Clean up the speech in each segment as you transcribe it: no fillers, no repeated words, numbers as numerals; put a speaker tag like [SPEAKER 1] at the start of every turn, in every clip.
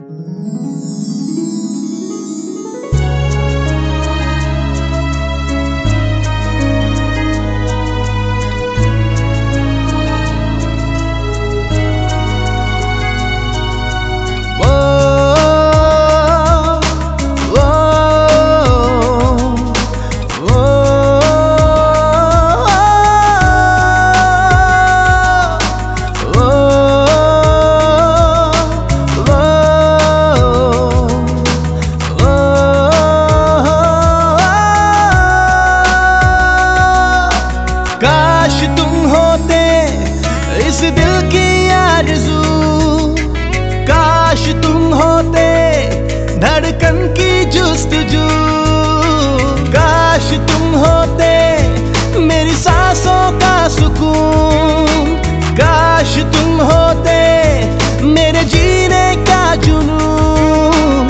[SPEAKER 1] काश तुम होते इस दिल की आरज़ू, काश तुम होते धड़कन की जुस्तजू, काश तुम होते मेरी सांसों का सुकून, काश तुम होते मेरे जीने का जुनून,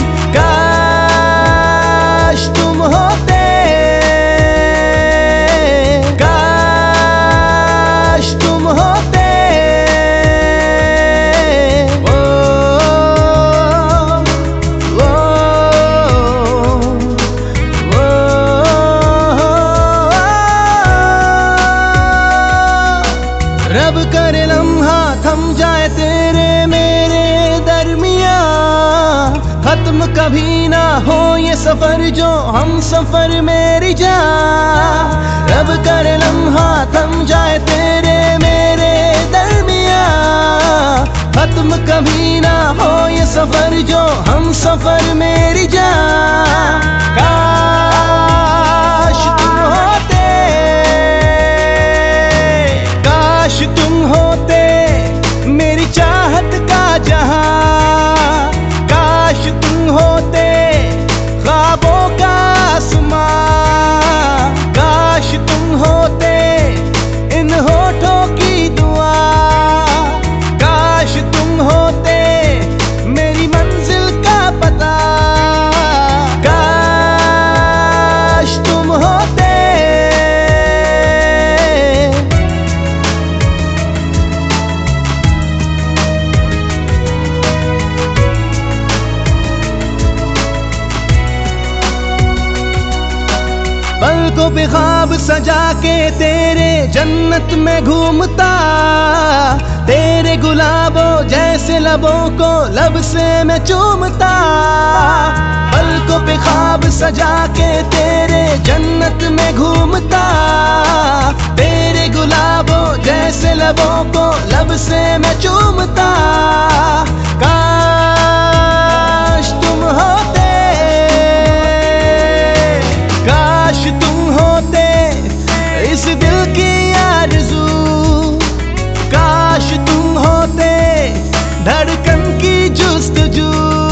[SPEAKER 1] काश तुम होते, रब करे लम्हा थम जाए तेरे मेरे दरमिया, खत्म कभी ना हो ये सफर जो हम सफर मेरी जान। रब करे लम्हा थम जाए तेरे मेरे दरमिया, खत्म कभी ना हो ये सफर जो हम सफर मेरी जान। काश तुम होते, काश तुम होते मेरी चाहत का जहां, काश तुम होते ख्वाबों का आसमां, काश तुम होते इन होठों की दुआ, काश तुम होते मेरी मंजिल का पता, काश तुम होते। पलकों पे ख्वाब सजा के तेरे जन्नत में घूमता, तेरे गुलाबों जैसे लबों को लब से मैं चूमता। पलकों पे ख्वाब सजा के तेरे जन्नत में घूमता, तेरे गुलाबों जैसे लबों को लब से मैं चूमता। काश तुम होते, काश तुम होते इस दिल की आरज़ू, काश तुम होते धड़कन की जुस्तजू।